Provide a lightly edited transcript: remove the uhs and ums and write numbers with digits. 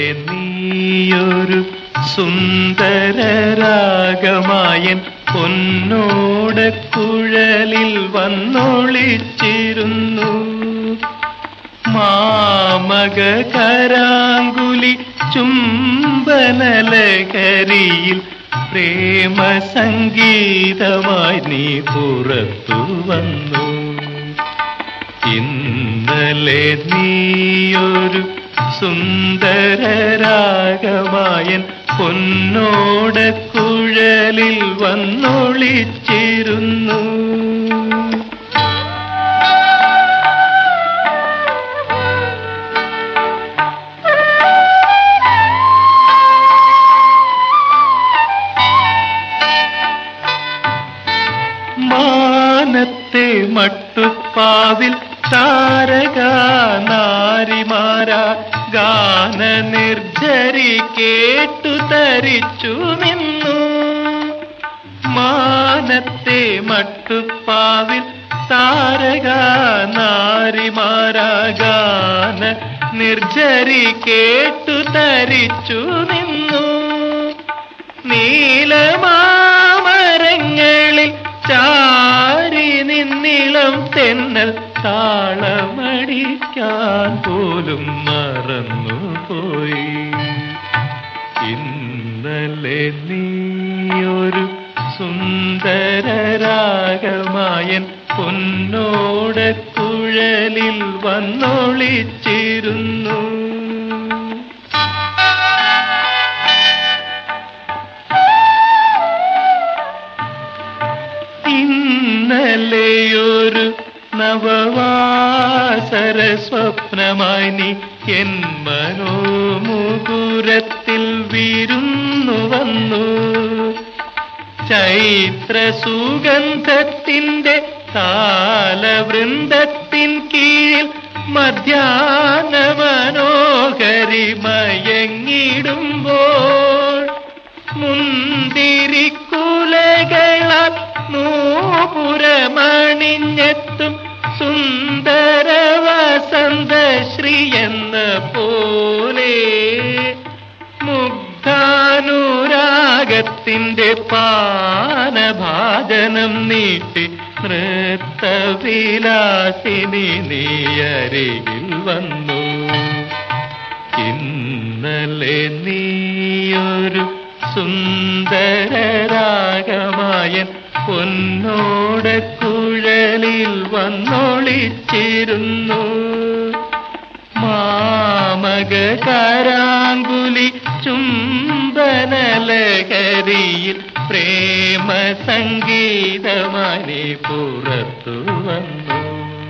നീയൊരു സുന്ദരരാഗമായൻ പൊന്നോടക്കുഴലിൽ വന്നൊളിച്ചിരുന്നു. മാമക കരാങ്കുലി ചുംബനലഹരിയിൽ പ്രേമ സംഗീതമായി നീ പുറത്തു വന്നു. ഇന്നലെ നീയൊരു സുന്ദരരാഗമായൻ പൊന്നോടക്കുഴലിൽ വന്നൊളിച്ചിരുന്നു. മാനത്തെ മട്ടുപ്പാവിൽ താരകാ നാരിമാരാ ഗാന നിർജരി കേട്ടു തരിച്ചു നിന്നു. മാനത്തെ മട്ടുപ്പാവിൽ താരകാ നാരിമാരാ ഗാന നിർജരി കേട്ടു തരിച്ചു നിന്നു. നീലമാമരങ്ങളിൽ ചാരി നിന്നിളം തെന്നൽ താളമടിക്കാൻ പോലും മറന്നുപോയി. ഇന്നലെ നീയൊരു സുന്ദരരാഗമായൻ പൊന്നോടക്കുഴലിൽ വന്നൊളിച്ചിരുന്നു. ഇന്നലെയൊരു നവവാസര സ്വപ്നമായി നീ എൻ മനോമുകുരത്തിൽ വിരുന്നു വന്നു. ചൈത്ര സുഗന്ധത്തിൻ്റെ താലവൃന്ദത്തിൻ കീഴിൽ മധ്യാഹ്ന മനോഹരി മയങ്ങിടുമ്പോൾ മുന്തിരിക്കുലകളാൽ നൂപുരമണിഞ്ഞെത്തും സുന്ദര വസന്ത ശ്രീ എന്ന പോലെ മുഗ്ധാനുരാഗത്തിൻ്റെ പാനഭാജനം നീട്ടി നൃത്തവിലാസിനി നീ അരികിൽ വന്നു. ഇന്നലെ നീയൊരു സുന്ദരരാഗമായൻ പൊന്നോടക്കുഴലിൽ വന്നൊളിച്ചിരുന്നു. മാമക കരാങ്കുലി ചുംബനലഹരിയിൽ പ്രേമ സംഗീതമായി പുറത്തു വന്നു.